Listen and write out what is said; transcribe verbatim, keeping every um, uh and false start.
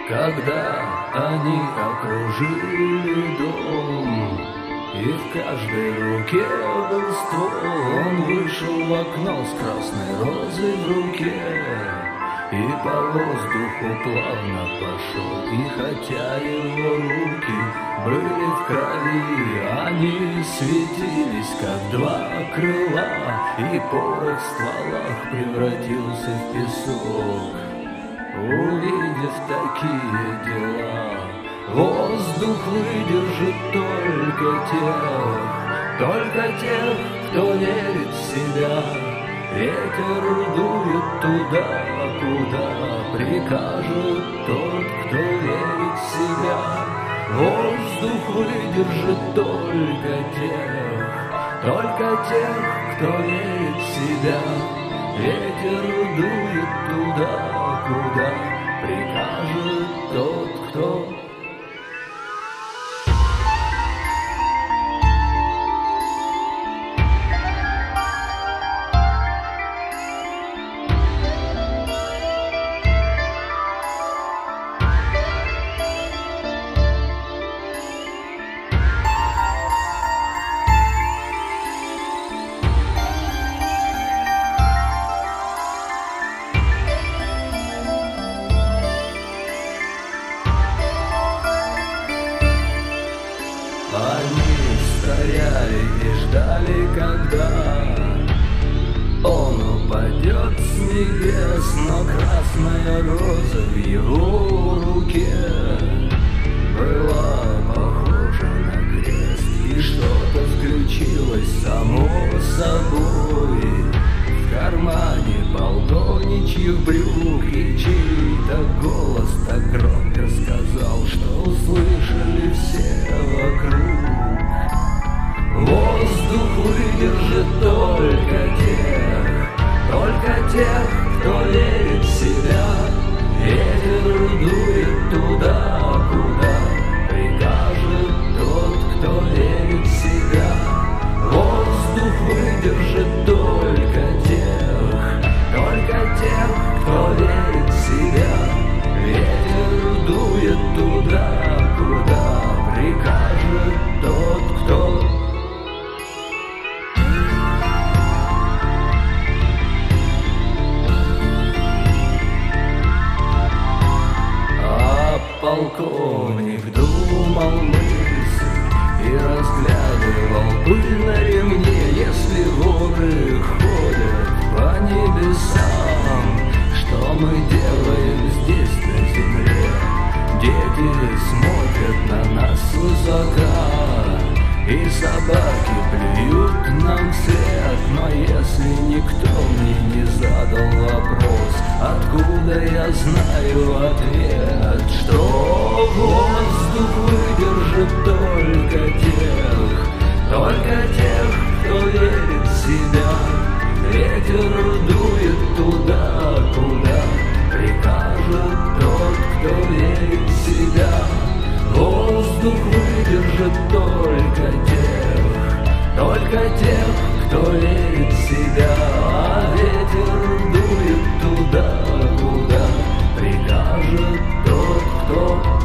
Когда они окружили дом, и в каждой руке был ствол, он вышел в окно с красной розой в руке и по воздуху плавно пошел. И хотя его руки были в крови, они светились, как два крыла, и порох в стволах превратился в песок. Увидев такие дела, воздух выдержит только тех, только тех, кто верит в себя. Ветер дует туда, куда прикажет тот, кто верит в себя. Воздух выдержит только тех, только тех, кто верит в себя. Ветер дует туда, куда прикажет тот, кто... Они стояли и ждали, когда он упадет с небес, но красная роза в его руке была похожа на крест, и что-то включилось само собой в кармане полковничьих брюк, и чей-то голос так громко сказал, что услышали все вокруг. Воздух выдержит только тех, только тех, кто верит в себя. Ветер дует туда, куда прикажет тот, кто верит в себя. Воздух выдержит только тех, только тех, кто верит в себя. Ветер дует туда, куда прикажет тот, кто... Полковник думал мысль и разглядывал пыль на ремне. Если воры ходят по небесам, что мы делаем здесь на земле? Дети смотрят на нас свысока, и собаки плюют нам вслед. Но если никто мне не задал вопрос, откуда я знаю ответ? Что воздух выдержит только тех, только тех, кто верит в себя. Ветер дует туда, куда прикажет тот, кто верит в себя. Воздух выдержит только тех, только тех, кто верит в себя. А ветер дует туда, куда прикажет тот, кто